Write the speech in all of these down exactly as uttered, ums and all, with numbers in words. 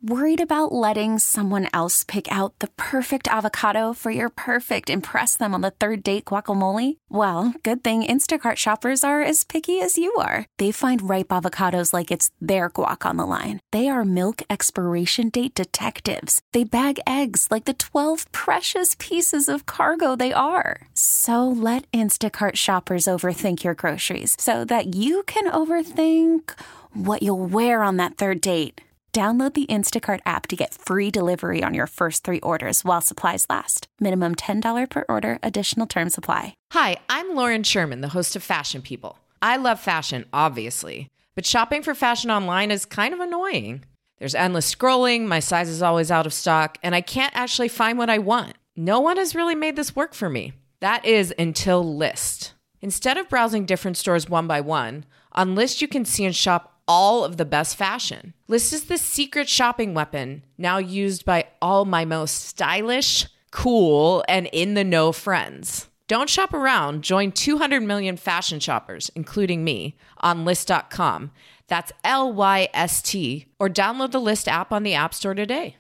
Worried about letting someone else pick out the perfect avocado for your perfect impress them on the third date guacamole? Well, good thing Instacart shoppers are as picky as you are. They find ripe avocados like it's their guac on the line. They are milk expiration date detectives. They bag eggs like the twelve precious pieces of cargo they are. So let Instacart shoppers overthink your groceries so that you can overthink what you'll wear on that third date. Download the Instacart app to get free delivery on your first three orders while supplies last. Minimum ten dollars per order. Additional terms apply. Hi, I'm Lauren Sherman, the host of Fashion People. I love fashion, obviously, but shopping for fashion online is kind of annoying. There's endless scrolling, my size is always out of stock, and I can't actually find what I want. No one has really made this work for me. That is until Lyst. Instead of browsing different stores one by one, on Lyst you can see and shop all of the best fashion. Lyst is the secret shopping weapon now used by all my most stylish, cool, and in-the-know friends. Don't shop around. Join two hundred million fashion shoppers, including me, on Lyst dot com. That's L Y S T. Or download the Lyst app on the App Store today.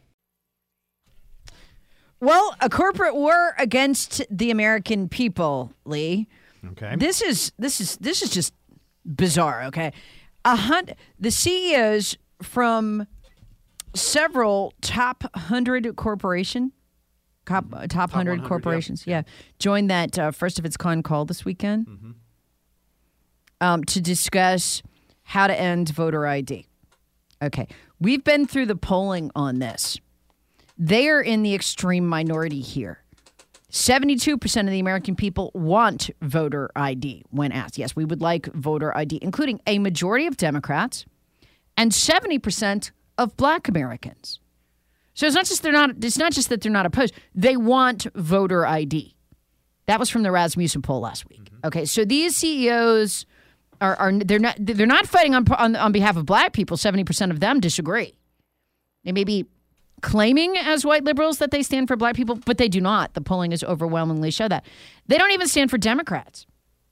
Well, a corporate war against the American people, Lee. Okay. This is this is this is just bizarre, okay? A hunt, the C E Os from several top one hundred corporation, top, top, top one hundred corporations, yeah, yeah, joined that uh, first of its kind call this weekend mm-hmm. um, to discuss how to end voter I D. Okay, we've been through the polling on this. They are in the extreme minority here. seventy-two percent of the American people want voter I D when asked. Yes, we would like voter I D, including a majority of Democrats and seventy percent of Black Americans. So it's not just they're not it's not just that they're not opposed. They want voter I D. That was from the Rasmussen poll last week. Mm-hmm. Okay, so these C E Os are are they're not they're not fighting on on, on behalf of Black people. seventy percent of them disagree. They may be claiming as white liberals that they stand for Black people, but they do not. The polling has overwhelmingly shown that. They don't even stand for Democrats.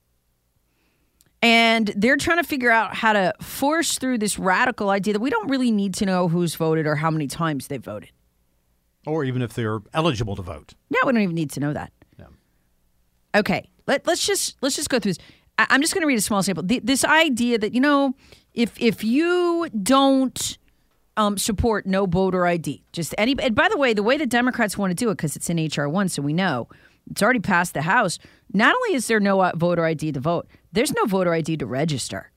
And they're trying to figure out how to force through this radical idea that we don't really need to know who's voted or how many times they voted. Or even if they're eligible to vote. Yeah, we don't even need to know that. Yeah. Okay, let, let's just let's just go through this. I, I'm just going to read a small sample. The, this idea that, you know, if if you don't Um, support no voter I D. Just any. And by the way, the way the Democrats want to do it, because it's in H R one, so we know it's already passed the House. Not only is there no uh, voter I D to vote, there's no voter I D to register.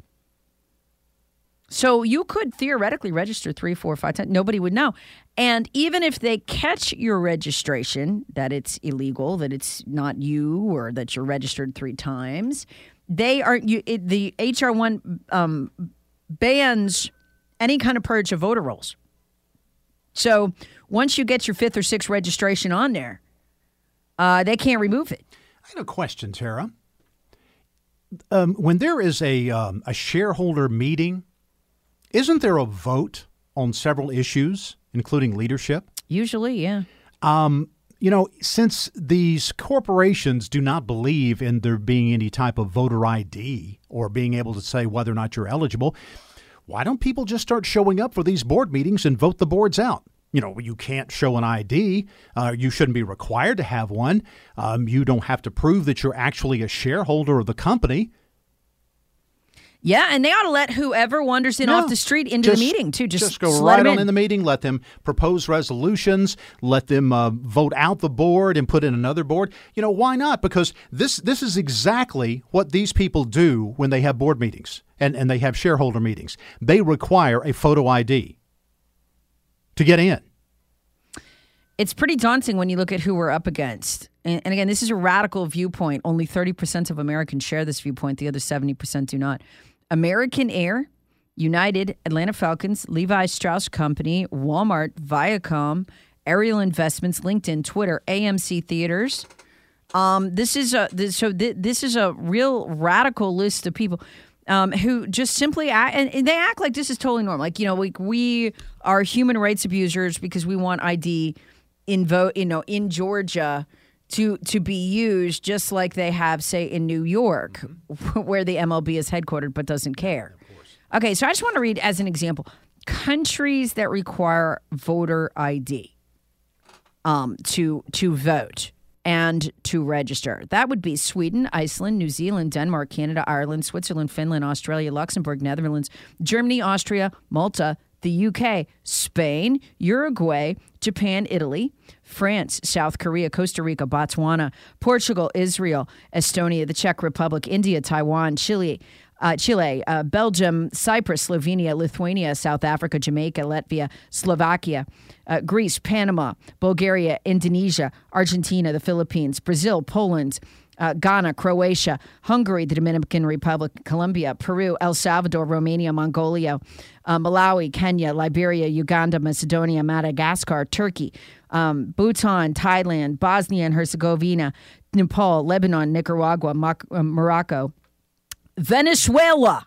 So you could theoretically register three, four, five times. Nobody would know. And even if they catch your registration, that it's illegal, that it's not you, or that you're registered three times, they are you. It, the H R one um, bans any kind of purge of voter rolls. So once you get your fifth or sixth registration on there, uh, they can't remove it. I had a question, Tara. Um, when there is a um, a shareholder meeting, isn't there a vote on several issues, including leadership? Usually, yeah. Um, you know, since these corporations do not believe in there being any type of voter I D or being able to say whether or not you're eligible, why don't people just start showing up for these board meetings and vote the boards out? You know, you can't show an I D. Uh, you shouldn't be required to have one. Um, you don't have to prove that you're actually a shareholder of the company. Yeah, and they ought to let whoever wanders in no, off the street into just, the meeting, too. Just, just go just right let on in. in the meeting, let them propose resolutions, let them uh, vote out the board and put in another board. You know, why not? Because this this is exactly what these people do when they have board meetings and, and they have shareholder meetings. They require a photo I D to get in. It's pretty daunting when you look at who we're up against. And, and again, this is a radical viewpoint. Only thirty percent of Americans share this viewpoint. The other seventy percent do not. American Air, United, Atlanta Falcons, Levi Strauss Company, Walmart, Viacom, Ariel Investments, LinkedIn, Twitter, A M C Theaters. Um, this is a this, so th- this is a real radical list of people um, who just simply act, and, and they act like this is totally normal. Like, you know, like we are human rights abusers because we want I D in vote, you know, in Georgia to to be used just like they have, say, in New York, mm-hmm. where the M L B is headquartered but doesn't care. Okay, so I just want to read as an example. countries that require voter I D um, to to vote and to register. That would be Sweden, Iceland, New Zealand, Denmark, Canada, Ireland, Switzerland, Finland, Australia, Luxembourg, Netherlands, Germany, Austria, Malta, the U K, Spain, Uruguay, Japan, Italy, France, South Korea, Costa Rica, Botswana, Portugal, Israel, Estonia, the Czech Republic, India, Taiwan, Chile, uh, Chile, uh, Belgium, Cyprus, Slovenia, Lithuania, South Africa, Jamaica, Latvia, Slovakia, uh, Greece, Panama, Bulgaria, Indonesia, Argentina, the Philippines, Brazil, Poland, Uh, Ghana, Croatia, Hungary, the Dominican Republic, Colombia, Peru, El Salvador, Romania, Mongolia, uh, Malawi, Kenya, Liberia, Uganda, Macedonia, Madagascar, Turkey, um, Bhutan, Thailand, Bosnia and Herzegovina, Nepal, Lebanon, Nicaragua, Mo- uh, Morocco, Venezuela.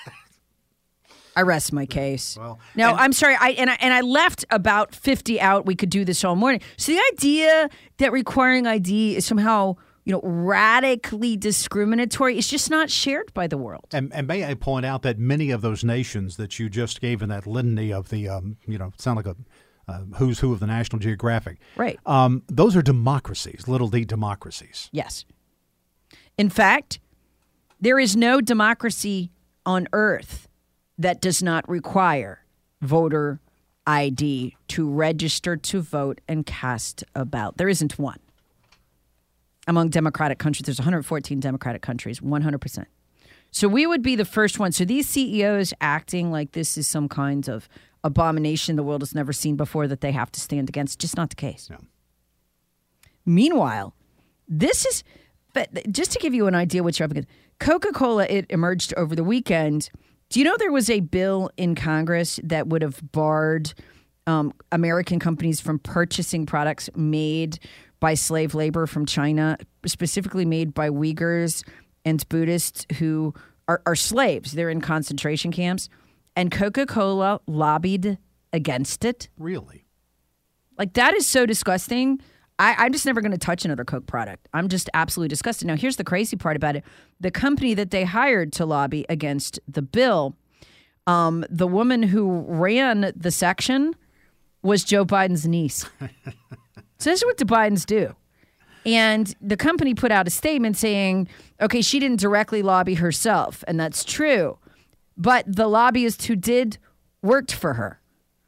I rest my case. Well, no, and- I'm sorry. I and I and I left about fifty out. We could do this all morning. So the idea that requiring I D is somehow, you know, radically discriminatory is just not shared by the world. And, and may I point out that many of those nations that you just gave in that litany of the, um, you know, sound like a uh, who's who of the National Geographic. Right. Um, those are democracies, little d democracies. Yes. In fact, there is no democracy on earth that does not require voter I D to register to vote and cast a ballot. There isn't one. Among democratic countries, there's one hundred fourteen democratic countries, one hundred percent. So we would be the first one. So these C E Os acting like this is some kind of abomination the world has never seen before that they have to stand against, just not the case. No. Meanwhile, this is, but just to give you an idea what you're up against, Coca-Cola, it emerged over the weekend. Do you know there was a bill in Congress that would have barred um, American companies from purchasing products made by slave labor from China, specifically made by Uyghurs and Buddhists who are, are slaves. They're in concentration camps. And Coca-Cola lobbied against it. Really? Like, that is so disgusting. I, I'm just never going to touch another Coke product. I'm just absolutely disgusted. Now, here's the crazy part about it. The company that they hired to lobby against the bill, um, the woman who ran the section was Joe Biden's niece. So this is what the Bidens do. And the company put out a statement saying, okay, she didn't directly lobby herself, and that's true. But the lobbyist who did worked for her.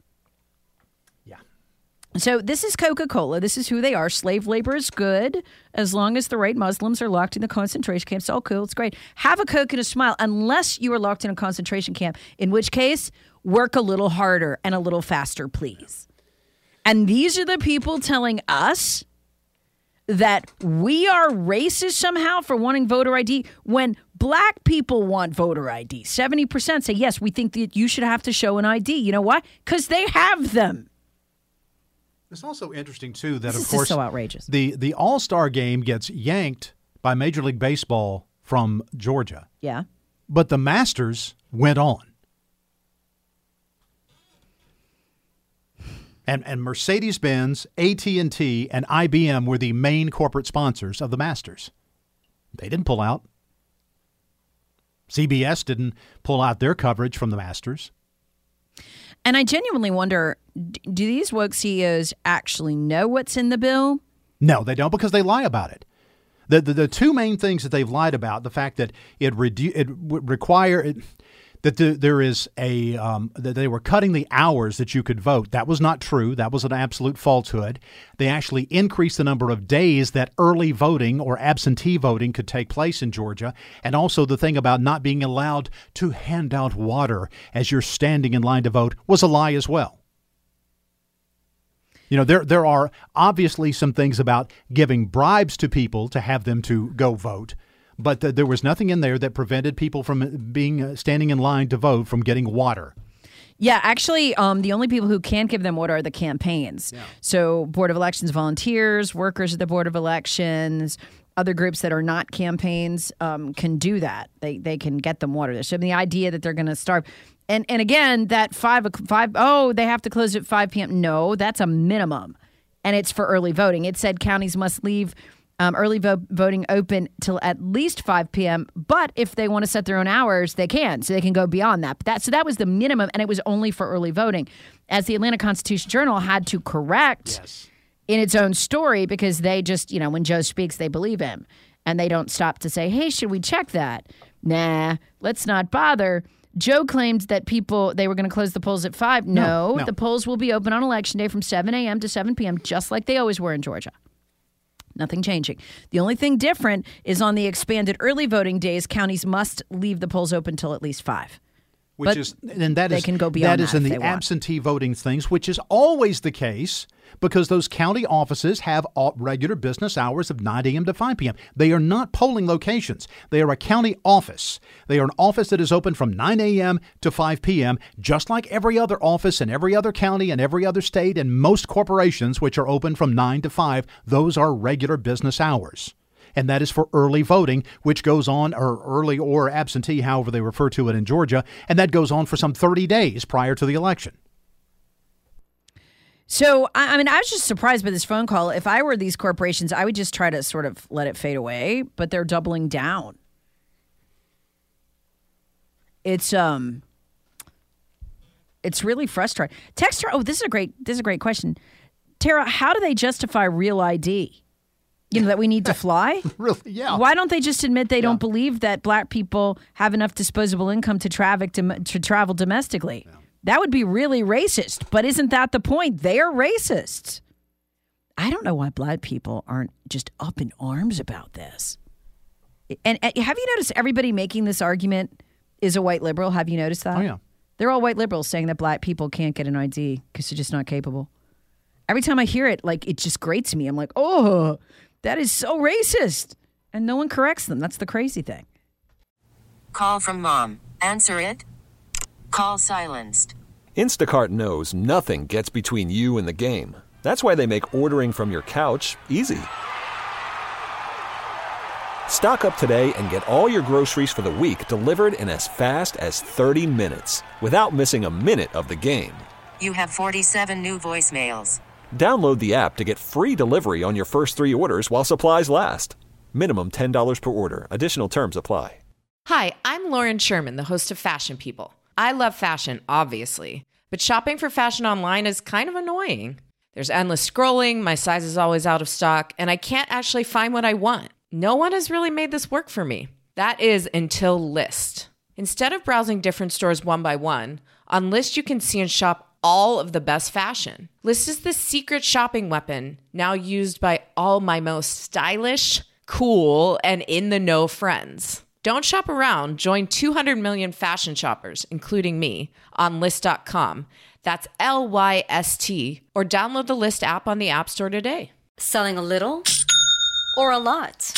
Yeah. So this is Coca-Cola. This is who they are. Slave labor is good as long as the right Muslims are locked in the concentration camps. All cool. It's great. Have a Coke and a smile unless you are locked in a concentration camp, in which case, work a little harder and a little faster, please. And these are the people telling us that we are racist somehow for wanting voter I D when black people want voter I D. seventy percent say, yes, we think that you should have to show an I D. You know why? Because they have them. It's also interesting, too, that, This of is course, just so outrageous. the, the All-Star game gets yanked by Major League Baseball from Georgia. Yeah. But the Masters went on. And, and Mercedes-Benz, A T and T, and I B M were the main corporate sponsors of the Masters. They didn't pull out. C B S didn't pull out their coverage from the Masters. And I genuinely wonder, do these woke C E Os actually know what's in the bill? No, they don't, because they lie about it. The the, the two main things that they've lied about, the fact that it, redu- it would require... It, that the, there is a um, that they were cutting the hours that you could vote. That was not true. That was an absolute falsehood. They actually increased the number of days that early voting or absentee voting could take place in Georgia. And also the thing about not being allowed to hand out water as you're standing in line to vote was a lie as well. You know, there there are obviously some things about giving bribes to people to have them to go vote. But th- there was nothing in there that prevented people from being uh, standing in line to vote from getting water. Yeah, actually, um, the only people who can't give them water are the campaigns. Yeah. So Board of Elections volunteers, workers at the Board of Elections, other groups that are not campaigns um, can do that. They they can get them water. So the idea that they're going to starve. And, and again, that five, five, oh, they have to close at five p.m. No, that's a minimum. And it's for early voting. It said counties must leave Um, early vo- voting open till at least five p.m. But if they want to set their own hours, they can. So they can go beyond that. But that so that was the minimum, and it was only for early voting. As the Atlanta Constitution-Journal had to correct yes. in its own story, because they just, you know, when Joe speaks, they believe him. And they don't stop to say, hey, should we check that? Nah, let's not bother. Joe claimed that people, they were going to close the polls at five. No, no, no, the polls will be open on Election Day from seven a.m. to seven p.m., just like they always were in Georgia. Nothing changing. The only thing different is on the expanded early voting days, counties must leave the polls open till at least five. Which but is, and that they is, can go beyond that is that in if the they want. absentee voting things, which is always the case because those county offices have all regular business hours of nine a.m. to five p.m. They are not polling locations. They are a county office. They are an office that is open from nine a.m. to five p.m., just like every other office in every other county and every other state and most corporations, which are open from nine to five. Those are regular business hours. And that is for early voting, which goes on, or early or absentee, however they refer to it in Georgia, and that goes on for some thirty days prior to the election. So, I mean, I was just surprised by this phone call. If I were these corporations, I would just try to sort of let it fade away, but they're doubling down. It's um, it's really frustrating. Texter, oh, this is a great, this is a great question, Tara. How do they justify real I D? You know, that we need to fly? Really? Yeah. Why don't they just admit they yeah. don't believe that black people have enough disposable income to travel to, to travel domestically? Yeah. That would be really racist. But isn't that the point? They are racist. I don't know why black people aren't just up in arms about this. And, and have you noticed everybody making this argument is a white liberal? Have you noticed that? Oh, yeah. They're all white liberals saying that black people can't get an I D because they're just not capable. Every time I hear it, like, it just grates me. I'm like, oh, that is so racist. And no one corrects them. That's the crazy thing. Call from mom. Answer it. Call silenced. Instacart knows nothing gets between you and the game. That's why they make ordering from your couch easy. Stock up today and get all your groceries for the week delivered in as fast as thirty minutes without missing a minute of the game. You have forty-seven new voicemails. Download the app to get free delivery on your first three orders while supplies last. Minimum ten dollars per order. Additional terms apply. Hi, I'm Lauren Sherman, the host of Fashion People. I love fashion, obviously, but shopping for fashion online is kind of annoying. There's endless scrolling, my size is always out of stock, and I can't actually find what I want. No one has really made this work for me. That is until Lyst. Instead of browsing different stores one by one, on Lyst you can see and shop all of the best fashion. Lyst is the secret shopping weapon now used by all my most stylish, cool, and in-the-know friends. Don't shop around. Join two hundred million fashion shoppers, including me, on Lyst dot com. That's L Y S T. Or download the Lyst app on the App Store today. Selling a little or a lot?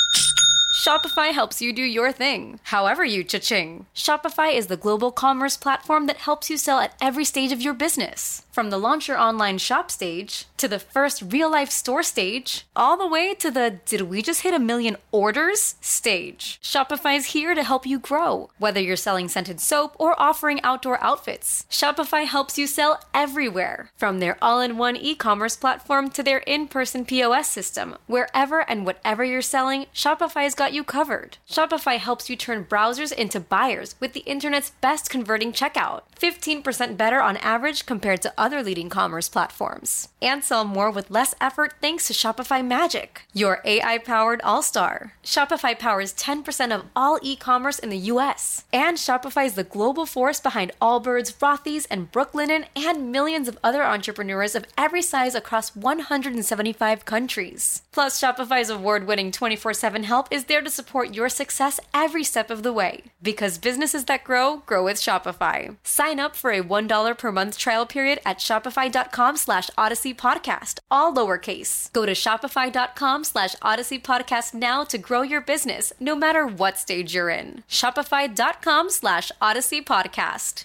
Shopify helps you do your thing, however you cha-ching. Shopify is the global commerce platform that helps you sell at every stage of your business. From the launch your online shop stage, to the first real-life store stage, all the way to the did we just hit a million orders stage. Shopify's here to help you grow. Whether you're selling scented soap or offering outdoor outfits, Shopify helps you sell everywhere. From their all-in-one e-commerce platform to their in-person P O S system, wherever and whatever you're selling, Shopify's got you covered. Shopify helps you turn browsers into buyers with the internet's best converting checkout. fifteen percent better on average compared to other leading commerce platforms. And sell more with less effort thanks to Shopify Magic, your A I-powered all-star. Shopify powers ten percent of all e-commerce in the U S. And Shopify is the global force behind Allbirds, Rothy's, and Brooklinen, and millions of other entrepreneurs of every size across one hundred seventy-five countries. Plus, Shopify's award-winning twenty-four seven help is there to support your success every step of the way. Because businesses that grow, grow with Shopify. Sign up for a one dollar per month trial period at shopify.com slash Odyssey Podcast, all lowercase. Go to shopify.com slash Odyssey Podcast now to grow your business, no matter what stage you're in. Shopify.com slash Odyssey Podcast.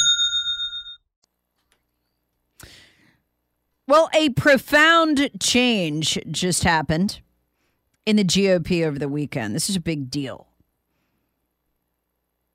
Well, a profound change just happened in the G O P over the weekend. This is a big deal.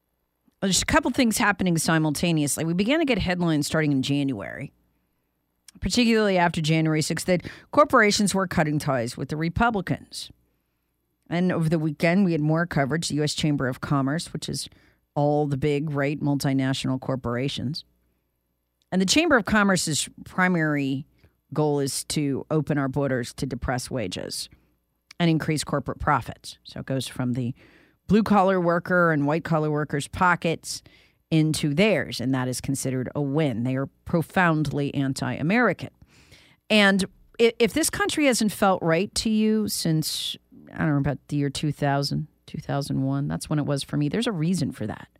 There's a couple things happening simultaneously. We began to get headlines starting in January. particularly after January sixth, that corporations were cutting ties with the Republicans. And over the weekend, we had more coverage. The U S Chamber of Commerce, which is all the big, right, multinational corporations. And the Chamber of Commerce's primary goal is to open our borders to depress wages and increase corporate profits. So it goes from the blue-collar worker and white-collar workers' pockets into theirs, and that is considered a win. They are profoundly anti-American. And if this country hasn't felt right to you since, I don't know, about the year two thousand, two thousand one, that's when it was for me, there's a reason for that.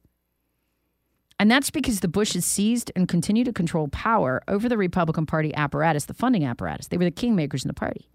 And that's because the Bushes seized and continue to control power over the Republican Party apparatus, the funding apparatus. They were the kingmakers in the party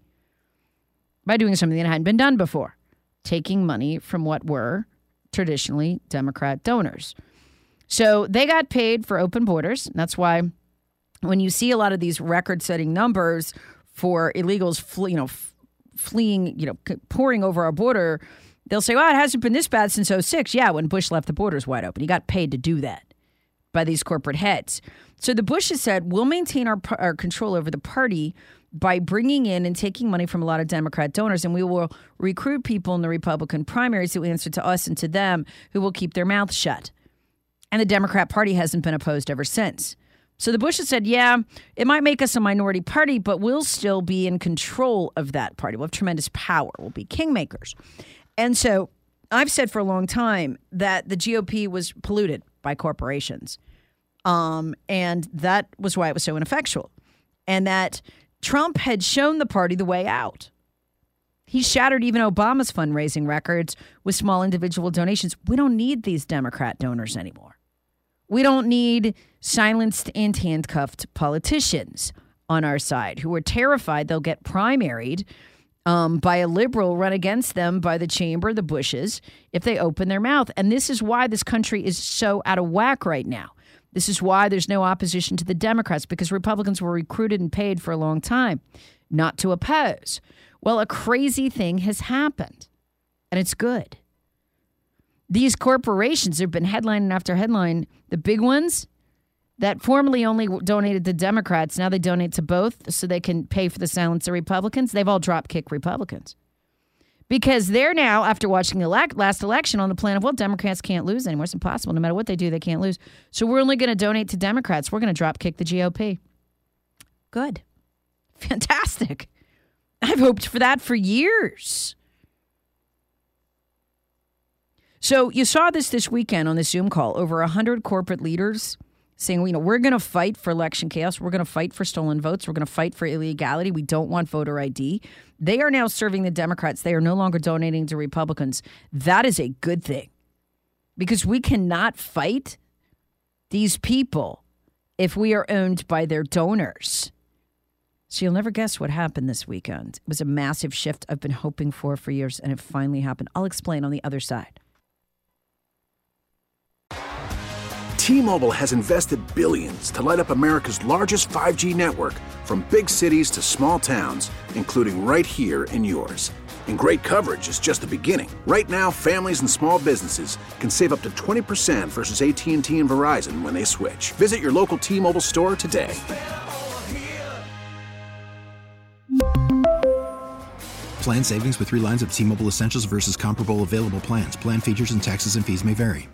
by doing something that hadn't been done before, taking money from what were traditionally Democrat donors. So they got paid for open borders. And that's why when you see a lot of these record-setting numbers for illegals, fle- you know, f- fleeing, you know, pouring over our border, they'll say, well, it hasn't been this bad since oh six. Yeah, when Bush left the borders wide open. He got paid to do that by these corporate heads. So the Bushes said, we'll maintain our, our control over the party by bringing in and taking money from a lot of Democrat donors, and we will recruit people in the Republican primaries who answer to us and to them who will keep their mouths shut. And the Democrat Party hasn't been opposed ever since. So the Bushes said, yeah, it might make us a minority party, but we'll still be in control of that party. We'll have tremendous power. We'll be kingmakers. And so I've said for a long time that the G O P was polluted by corporations. Um, and that was why it was so ineffectual. And that Trump had shown the party the way out. He shattered even Obama's fundraising records with small individual donations. We don't need these Democrat donors anymore. We don't need silenced and handcuffed politicians on our side who are terrified they'll get primaried um, by a liberal run against them by the chamber, the Bushes, if they open their mouth. And this is why this country is so out of whack right now. This is why there's no opposition to the Democrats, because Republicans were recruited and paid for a long time not to oppose. Well, a crazy thing has happened, and it's good. These corporations have been headline after headline. The big ones that formerly only donated to Democrats, now they donate to both so they can pay for the silence of Republicans. They've all drop-kicked Republicans. Because they're now, after watching the last election, on the plan of, well, Democrats can't lose anymore. It's impossible. No matter what they do, they can't lose. So we're only going to donate to Democrats. We're going to drop-kick the G O P. Good. Fantastic. I've hoped for that for years. So you saw this this weekend on the Zoom call. Over one hundred corporate leaders saying, you know, we're going to fight for election chaos. We're going to fight for stolen votes. We're going to fight for illegality. We don't want voter I D. They are now serving the Democrats. They are no longer donating to Republicans. That is a good thing, because we cannot fight these people if we are owned by their donors. So you'll never guess what happened this weekend. It was a massive shift I've been hoping for for years, and it finally happened. I'll explain on the other side. T-Mobile has invested billions to light up America's largest five G network, from big cities to small towns, including right here in yours. And great coverage is just the beginning. Right now, families and small businesses can save up to twenty percent versus A T and T and Verizon when they switch. Visit your local T-Mobile store today. Plan savings with three lines of T-Mobile Essentials versus comparable available plans. Plan features and taxes and fees may vary.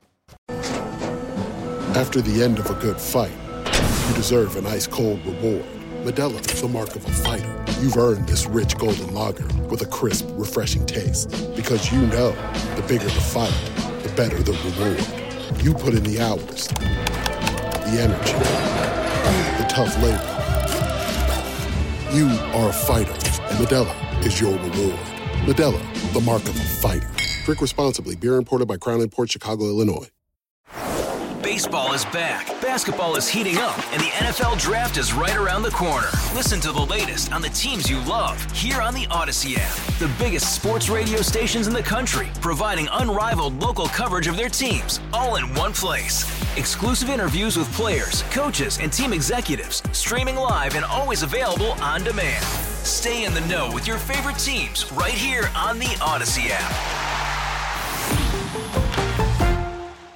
After the end of a good fight, you deserve an ice-cold reward. Modelo is the mark of a fighter. You've earned this rich golden lager with a crisp, refreshing taste. Because you know, the bigger the fight, the better the reward. You put in the hours, the energy, the tough labor. You are a fighter, and Modelo is your reward. Modelo, the mark of a fighter. Drink responsibly. Beer imported by Crown Imports, Chicago, Illinois. Baseball is back, basketball is heating up, and the N F L Draft is right around the corner. Listen to the latest on the teams you love here on the Odyssey app. The biggest sports radio stations in the country, providing unrivaled local coverage of their teams, all in one place. Exclusive interviews with players, coaches, and team executives, streaming live and always available on demand. Stay in the know with your favorite teams right here on the Odyssey app.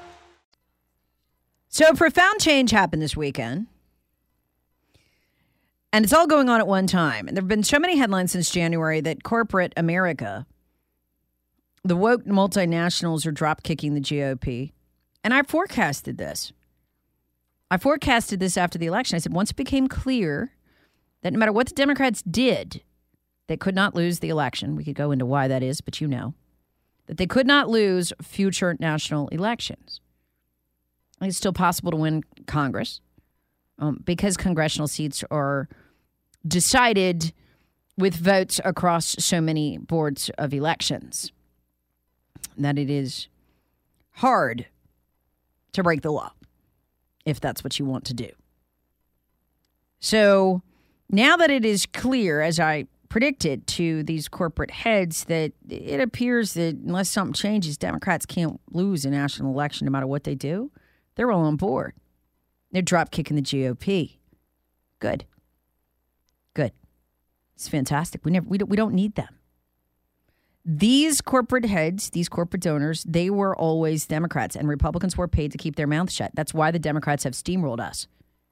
So a profound change happened this weekend. And it's all going on at one time. And there have been so many headlines since January that corporate America, the woke multinationals, are drop kicking the G O P. And I forecasted this. I forecasted this after the election. I said once it became clear that no matter what the Democrats did, they could not lose the election. We could go into why that is, but you know. That they could not lose future national elections. It's still possible to win Congress um, because congressional seats are decided with votes across so many boards of elections that it is hard to break the law if that's what you want to do. So now that it is clear, as I predicted to these corporate heads, that it appears that unless something changes, Democrats can't lose a national election no matter what they do, they're all on board. They're drop kicking the G O P. Good. Good. It's fantastic. We never we don't, we don't need them. These corporate heads, these corporate donors, they were always Democrats, and Republicans were paid to keep their mouths shut. That's why the Democrats have steamrolled us.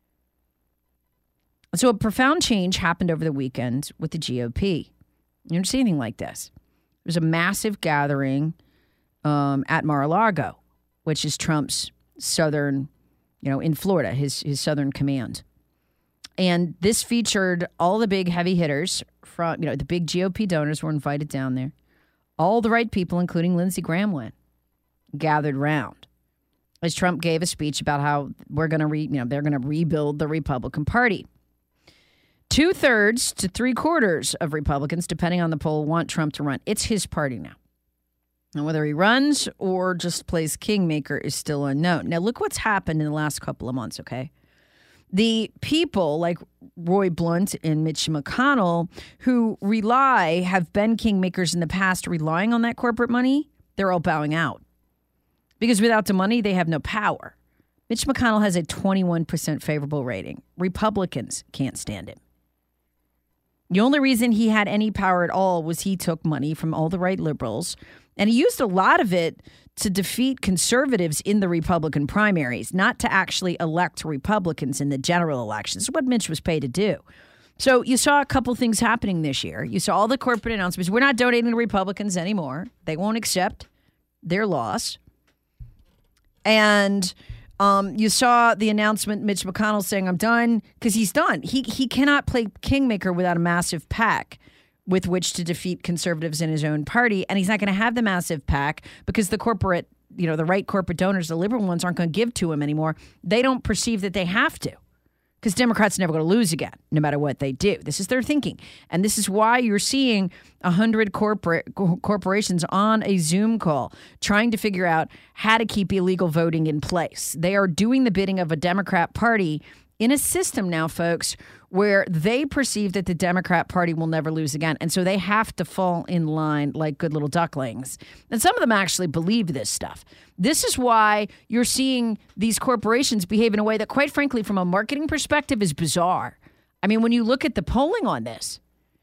So a profound change happened over the weekend with the G O P. You don't see anything like this. There's a massive gathering um, at Mar-a-Lago, which is Trump's southern, you know, in Florida, his his southern command. And this featured all the big heavy hitters from, you know, the big G O P donors were invited down there. All the right people, including Lindsey Graham, went, gathered round as Trump gave a speech about how we're going to, re, you know, they're going to rebuild the Republican Party. Two thirds to three quarters of Republicans, depending on the poll, want Trump to run. It's his party now. And whether he runs or just plays kingmaker is still unknown. Now, look what's happened in the last couple of months, okay? The people like Roy Blunt and Mitch McConnell who rely, have been kingmakers in the past, relying on that corporate money, they're all bowing out. Because without the money, they have no power. Mitch McConnell has a twenty-one percent favorable rating. Republicans can't stand him. The only reason he had any power at all was he took money from all the right liberals, and he used a lot of it to defeat conservatives in the Republican primaries, not to actually elect Republicans in the general elections. What Mitch was paid to do. So you saw a couple things happening this year. You saw all the corporate announcements. We're not donating to Republicans anymore. They won't accept their loss. And um, you saw the announcement, Mitch McConnell saying, I'm done, because he's done. He, he cannot play kingmaker without a massive PAC with which to defeat conservatives in his own party. And he's not going to have the massive PAC because the corporate, you know, the right corporate donors, the liberal ones, aren't going to give to him anymore. They don't perceive that they have to, because Democrats are never going to lose again, no matter what they do. This is their thinking. And this is why you're seeing one hundred corporate corporations on a Zoom call trying to figure out how to keep illegal voting in place. They are doing the bidding of a Democrat Party in a system now, folks, where they perceive that the Democrat Party will never lose again. And so they have to fall in line like good little ducklings. And some of them actually believe this stuff. This is why you're seeing these corporations behave in a way that, quite frankly, from a marketing perspective, is bizarre. I mean, when you look at the polling on this,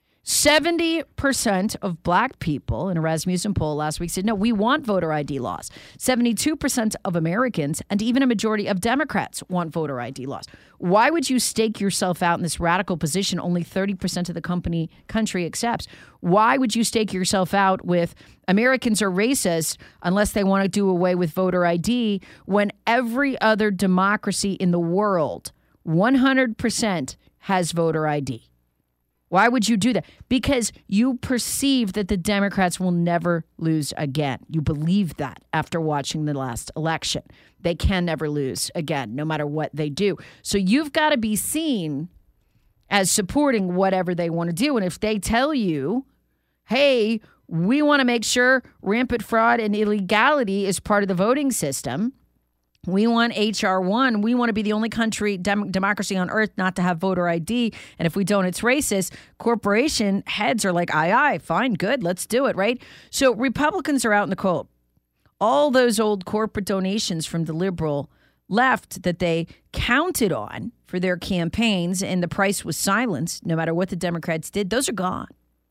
seventy percent of black people in a Rasmussen poll last week said, no, we want voter I D laws. seventy-two percent of Americans and even a majority of Democrats want voter I D laws. Why would you stake yourself out in this radical position only thirty percent of the company country accepts? Why would you stake yourself out with Americans are racist unless they want to do away with voter I D when every other democracy in the world, one hundred percent has voter I D? Why would you do that? Because you perceive that the Democrats will never lose again. You believe that after watching the last election. They can never lose again, no matter what they do. So you've got to be seen as supporting whatever they want to do. And if they tell you, hey, we want to make sure rampant fraud and illegality is part of the voting system, we want H R one. We want to be the only country, dem- democracy on earth not to have voter I D. And if we don't, it's racist. Corporation heads are like, aye, aye, fine, good, let's do it, right? So Republicans are out in the cold. All those old corporate donations from the liberal left that they counted on for their campaigns, and the price was silence, no matter what the Democrats did, those are gone.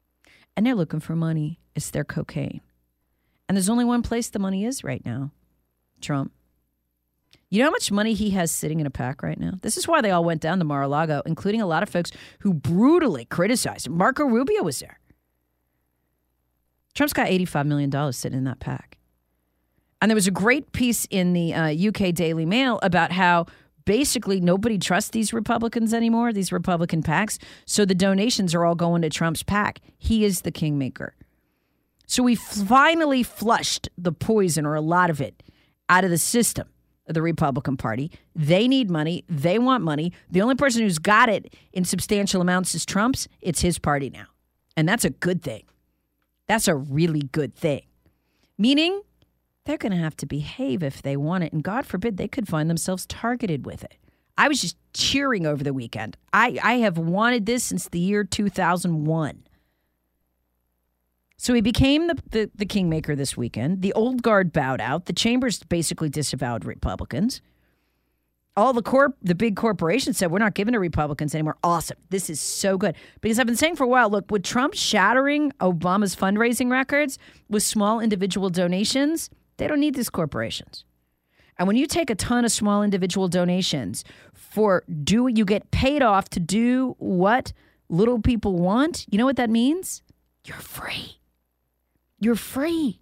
And they're looking for money. It's their cocaine. And there's only one place the money is right now, Trump. You know how much money he has sitting in a PAC right now? This is why they all went down to Mar-a-Lago, including a lot of folks who brutally criticized him. Marco Rubio was there. Trump's got eighty-five million dollars sitting in that PAC. And there was a great piece in the uh, U K Daily Mail about how basically nobody trusts these Republicans anymore, these Republican PACs. So the donations are all going to Trump's PAC. He is the kingmaker. So we finally flushed the poison, or a lot of it, out of the system of the Republican Party. They need money. They want money. The only person who's got it in substantial amounts is Trump's. It's his party now. And that's a good thing. That's a really good thing. Meaning they're going to have to behave if they want it. And God forbid they could find themselves targeted with it. I was just cheering over the weekend. I, I have wanted this since the year two thousand one. So he became the, the, the kingmaker this weekend. The old guard bowed out. The chambers basically disavowed Republicans. All the corp, the big corporations said, we're not giving to Republicans anymore. Awesome. This is so good. Because I've been saying for a while, look, with Trump shattering Obama's fundraising records with small individual donations, they don't need these corporations. And when you take a ton of small individual donations for do you get paid off to do what little people want, you know what that means? You're free. You're free.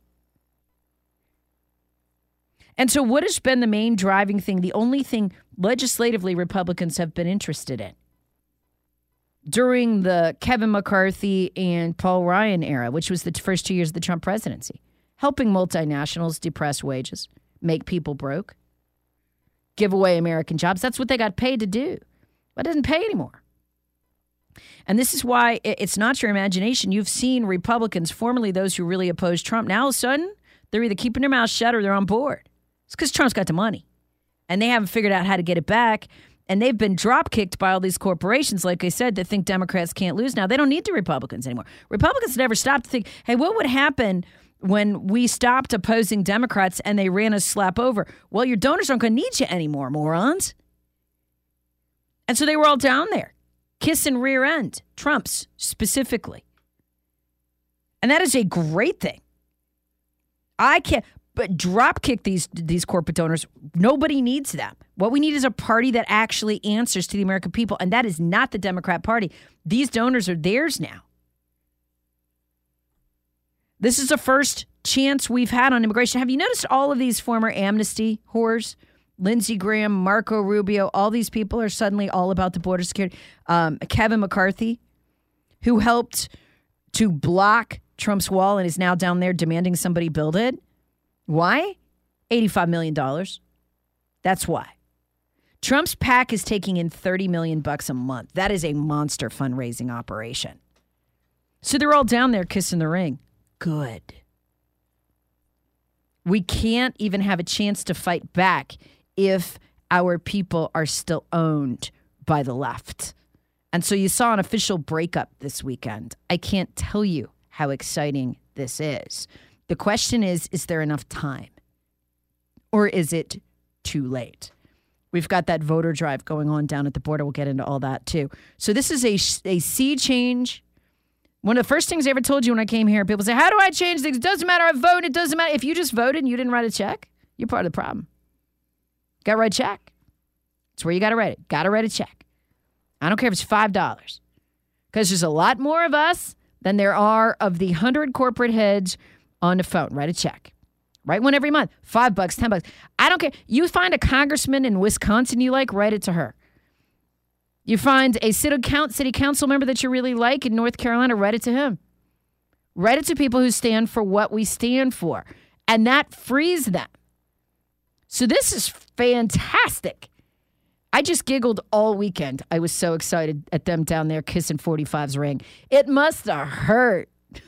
And so what has been the main driving thing, the only thing legislatively Republicans have been interested in during the Kevin McCarthy and Paul Ryan era, which was the first two years of the Trump presidency? Helping multinationals depress wages, make people broke, give away American jobs. That's what they got paid to do. But it doesn't pay anymore. And this is why it's not your imagination. You've seen Republicans, formerly those who really opposed Trump, now all of a sudden they're either keeping their mouth shut or they're on board. It's because Trump's got the money. And they haven't figured out how to get it back. And they've been drop-kicked by all these corporations, like I said, that think Democrats can't lose. Now, they don't need the Republicans anymore. Republicans never stopped to think, hey, what would happen when we stopped opposing Democrats and they ran us slap over? Well, your donors aren't going to need you anymore, morons. And so they were all down there, kissing rear end, Trump's specifically. And that is a great thing. I can't, but drop kick these these corporate donors. Nobody needs them. What we need is a party that actually answers to the American people, and that is not the Democrat Party. These donors are theirs now. This is the first chance we've had on immigration. Have you noticed all of these former amnesty whores? Lindsey Graham, Marco Rubio, all these people are suddenly all about the border security. Um, Kevin McCarthy, who helped to block Trump's wall and is now down there demanding somebody build it. Why? eighty-five million dollars. That's why. Trump's PAC is taking in thirty million bucks a month. That is a monster fundraising operation. So they're all down there kissing the ring. Good. We can't even have a chance to fight back if our people are still owned by the left. And so you saw an official breakup this weekend. I can't tell you how exciting this is. The question is, is there enough time? Or is it too late? We've got that voter drive going on down at the border. We'll get into all that too. So this is a, a sea change. One of the first things I ever told you when I came here, people say, how do I change things? It doesn't matter. I voted. It doesn't matter. If you just voted and you didn't write a check, you're part of the problem. Got to write a check. That's where you got to write it. Got to write a check. I don't care if it's five dollars. Because there's a lot more of us than there are of the one hundred corporate heads on the phone. Write a check. Write one every month. Five bucks, ten bucks. I don't care. You find a congressman in Wisconsin you like, write it to her. You find a city council member that you really like in North Carolina, write it to him. Write it to people who stand for what we stand for. And that frees them. So this is fantastic. I just giggled all weekend. I was so excited at them down there kissing forty-five's ring. It must have hurt.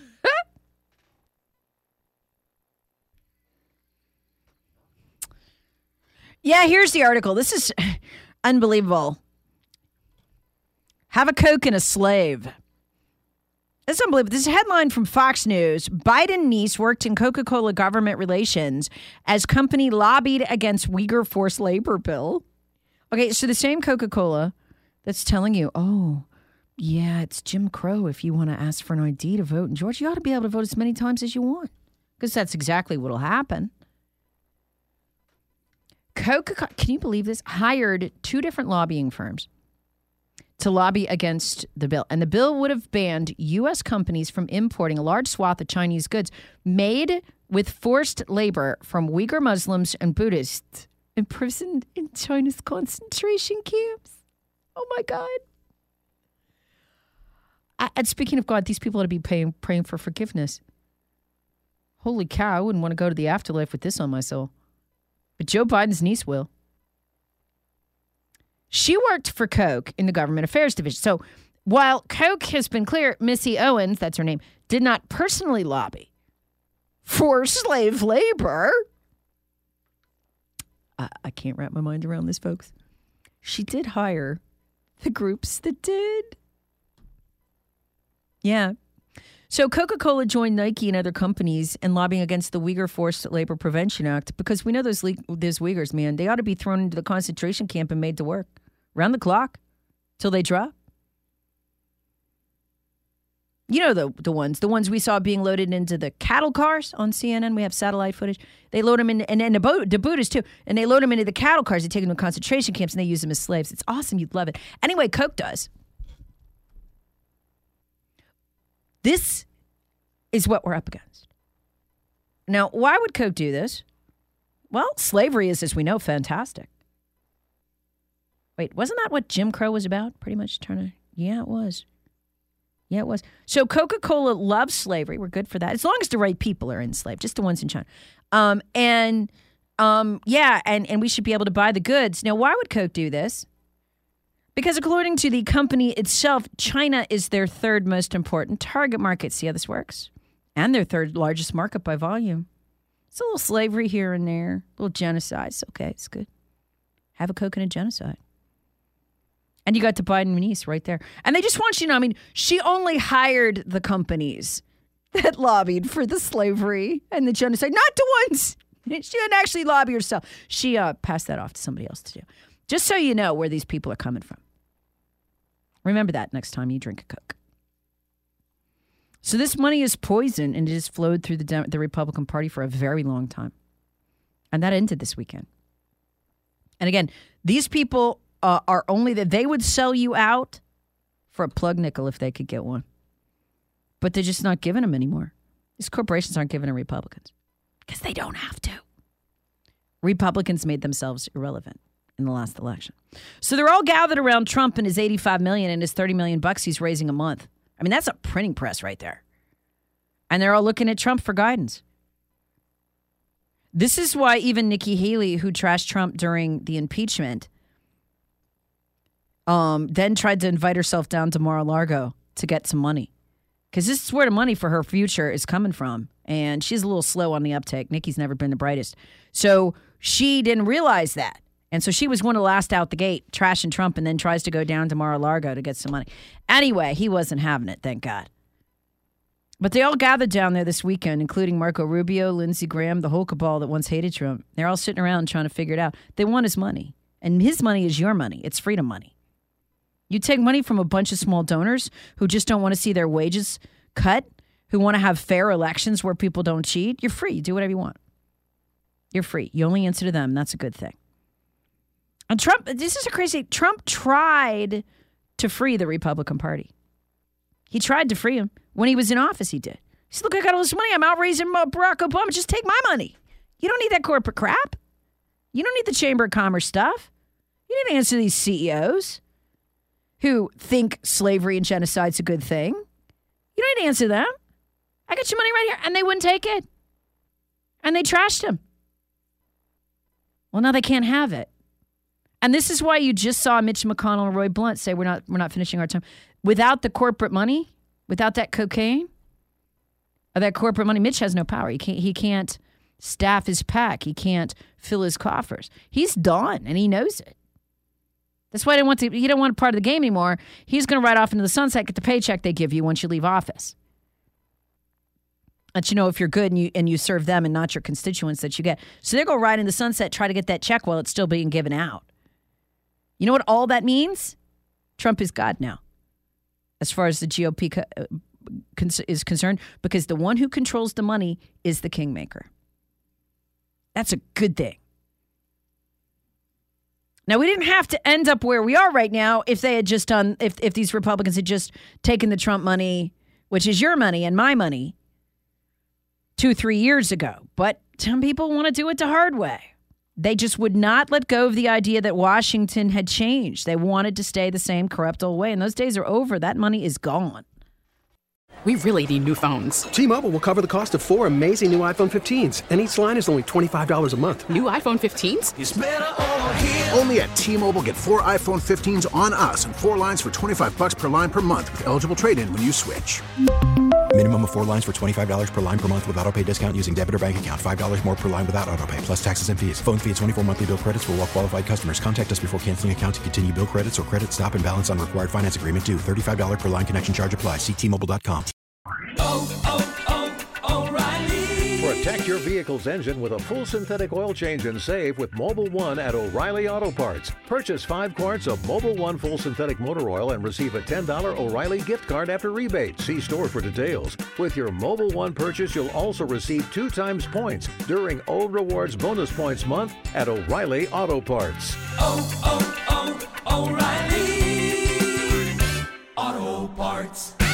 Yeah, here's the article. This is unbelievable. Have a Coke and a slave. It's unbelievable. This is a headline from Fox News. Biden niece worked in Coca-Cola government relations as company lobbied against Uyghur forced labor bill. Okay, so the same Coca-Cola that's telling you, oh, yeah, it's Jim Crow if you want to ask for an I D to vote in Georgia. You ought to be able to vote as many times as you want because that's exactly what will happen. Coca-Cola, can you believe this? Hired two different lobbying firms to lobby against the bill. And the bill would have banned U S companies from importing a large swath of Chinese goods made with forced labor from Uyghur Muslims and Buddhists imprisoned in China's concentration camps. Oh, my God. I, and speaking of God, these people ought to be paying, praying for forgiveness. Holy cow, I wouldn't want to go to the afterlife with this on my soul. But Joe Biden's niece will. She worked for Coke in the Government Affairs Division. So while Coke has been clear, Missy Owens, that's her name, did not personally lobby for slave labor. I, I can't wrap my mind around this, folks. She did hire the groups that did. Yeah. So Coca-Cola joined Nike and other companies in lobbying against the Uyghur Forced Labor Prevention Act because we know those, le- those Uyghurs, man, they ought to be thrown into the concentration camp and made to work around the clock till they drop. You know the the ones, the ones we saw being loaded into the cattle cars on C N N. We have satellite footage. They load them in, and, and the, Bo- the Buddhists too, and they load them into the cattle cars. They take them to concentration camps and they use them as slaves. It's awesome. You'd love it. Anyway, Coke does. This is what we're up against. Now, why would Coke do this? Well, slavery is, as we know, fantastic. Wait, wasn't that what Jim Crow was about? Pretty much trying to, yeah, it was. Yeah, it was. So Coca-Cola loves slavery. We're good for that. As long as the right people are enslaved, just the ones in China. Um, and, um, yeah, and, and we should be able to buy the goods. Now, why would Coke do this? Because according to the company itself, China is their third most important target market. See how this works? And their third largest market by volume. It's a little slavery here and there, a little genocide. It's okay. It's good. Have a Coke and a genocide. And you got the Biden niece right there. And they just want you to know, I mean, she only hired the companies that lobbied for the slavery and the genocide, not the ones. She didn't actually lobby herself. She uh, passed that off to somebody else to do. Just so you know where these people are coming from. Remember that next time you drink a Coke. So this money is poison, and it has flowed through the, Dem- the Republican Party for a very long time. And that ended this weekend. And again, these people uh, are only that they would sell you out for a plug nickel if they could get one. But they're just not giving them anymore. These corporations aren't giving to Republicans because they don't have to. Republicans made themselves irrelevant in the last election. So they're all gathered around Trump and his eighty-five million and his thirty million bucks he's raising a month. I mean, that's a printing press right there. And they're all looking at Trump for guidance. This is why even Nikki Haley, who trashed Trump during the impeachment, um, then tried to invite herself down to Mar-a-Lago to get some money. Because this is where the money for her future is coming from. And she's a little slow on the uptake. Nikki's never been the brightest. So she didn't realize that. And so she was one of the last out the gate, trashing Trump, and then tries to go down to Mar-a-Lago to get some money. Anyway, he wasn't having it, thank God. But they all gathered down there this weekend, including Marco Rubio, Lindsey Graham, the whole cabal that once hated Trump. They're all sitting around trying to figure it out. They want his money. And his money is your money. It's freedom money. You take money from a bunch of small donors who just don't want to see their wages cut, who want to have fair elections where people don't cheat. You're free. You do whatever you want. You're free. You only answer to them. That's a good thing. And Trump, this is a crazy, Trump tried to free the Republican Party. He tried to free him. When he was in office, he did. He said, look, I got all this money. I'm out raising Barack Obama. Just take my money. You don't need that corporate crap. You don't need the Chamber of Commerce stuff. You didn't answer these C E Os who think slavery and genocide's a good thing. You don't need to answer them. I got your money right here. And they wouldn't take it. And they trashed him. Well, now they can't have it. And this is why you just saw Mitch McConnell and Roy Blunt say we're not we're not finishing our term. Without the corporate money, without that cocaine, or that corporate money, Mitch has no power. He can't he can't staff his pack. He can't fill his coffers. He's done, and he knows it. That's why I don't want to. He don't want part of the game anymore. He's going to ride off into the sunset, get the paycheck they give you once you leave office. Let you know if you're good and you and you serve them and not your constituents that you get. So they're going to ride in the sunset, try to get that check while it's still being given out. You know what all that means? Trump is God now, as far as the G O P co- uh, cons- is concerned, because the one who controls the money is the kingmaker. That's a good thing. Now, we didn't have to end up where we are right now if they had just done, if, if these Republicans had just taken the Trump money, which is your money and my money, two, three years ago. But some people want to do it the hard way. They just would not let go of the idea that Washington had changed. They wanted to stay the same corrupt old way. And those days are over. That money is gone. We really need new phones. T-Mobile will cover the cost of four amazing new iPhone fifteens, and each line is only twenty-five dollars a month. New iPhone fifteens? It's better over here. Only at T-Mobile, get four iPhone fifteens on us and four lines for twenty-five bucks per line per month with eligible trade-in when you switch. Minimum of four lines for twenty-five dollars per line per month with autopay discount using debit or bank account. five dollars more per line without autopay, plus taxes and fees. Phone fee at twenty-four monthly bill credits for well qualified customers. Contact us before canceling account to continue bill credits or credit stop and balance on required finance agreement due. thirty-five dollars per line connection charge applies. See T Mobile dot com. Oh, oh, oh, O'Reilly. Protect your vehicle's engine with a full synthetic oil change and save with Mobil one at O'Reilly Auto Parts. Purchase five quarts of Mobil one full synthetic motor oil and receive a ten dollars O'Reilly gift card after rebate. See store for details. With your Mobil one purchase, you'll also receive two times points during O Rewards Bonus Points Month at O'Reilly Auto Parts. Oh, oh, oh, O'Reilly Auto Parts.